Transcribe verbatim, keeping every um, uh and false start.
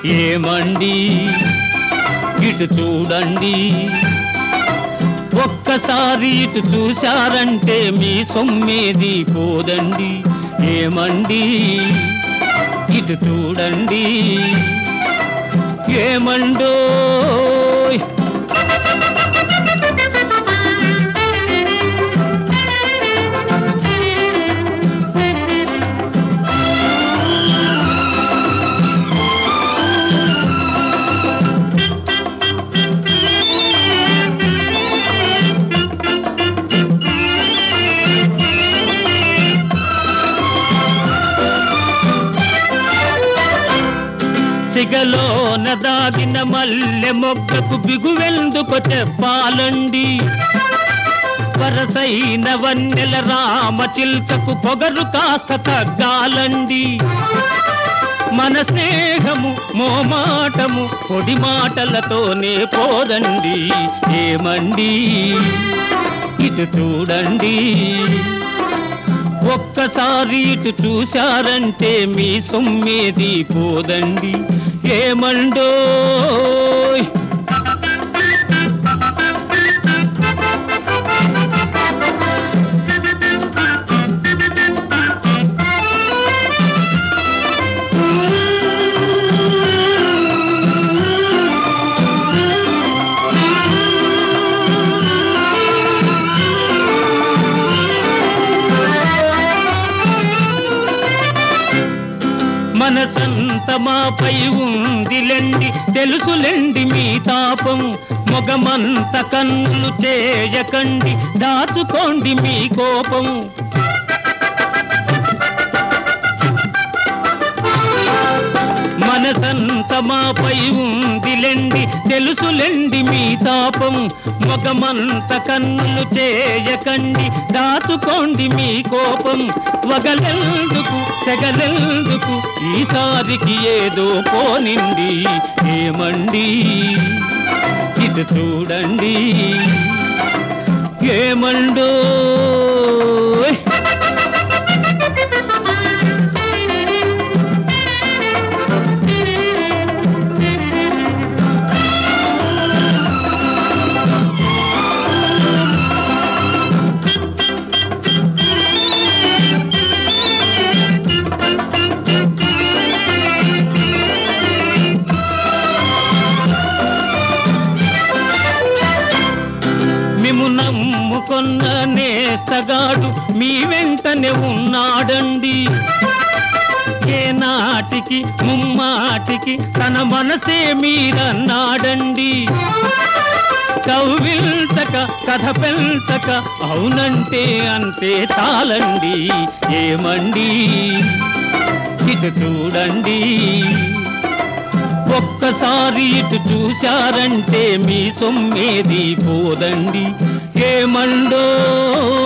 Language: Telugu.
ఏమండి ఇటు చూడండి, ఒక్కసారి ఇటు చూశారంటే మీ సొమ్మేది పోదండి. ఏమండి ఇటు చూడండి, ఏమండోయ్. సిగలోన దాగిన మల్లె మొగ్గకు బిగువెందుకు చెప్పాలండి, వరసైన వన్నెల రామ చిల్కకు పొగరు కాస్త తగ్గాలండి. మన స్నేహము మోమాటము పొడి మాటలతోనే పోదండి. ఏమండి ఇటు చూడండి, ఒక్కసారి ఇటు చూశారంటే మీ సొమ్మేది పోదండి. ఏమండోయ్. మనసంత మాపై ఉందిలెండి, తెలుసులెండి మీ తాపం. మొగమంత కన్నులు చేయకండి, దాచుకోండి మీ కోపం. మనసంత మాపై ఉందిలెండి, తెలుసులెండి మీ తాపం. మొగమంత కన్నులు చేయకండి, దాచుకోండి మీ కోపం. వగలెందుకు సెగలెందుకు, ఈసారికి ఏదో పోనిండి. ఏమండి ఇటు చూడండి, ఏమండోయ్. మిమ్ము నమ్ముకొన్న నేస్తగాడు మీ వెంటనే ఉన్నాడండి. ఏ నాటికి ముమ్మాటికి తన మనసే మీరన్నాడండి. కవ్విల్చక కథ పెంచక అవునంటే అంతే చాలండి. ఏమండి ఇటు చూడండి, ఒక్కసారి ఇటు చూశారంటే మీ సొమ్మేది పోదండి. ఏమండో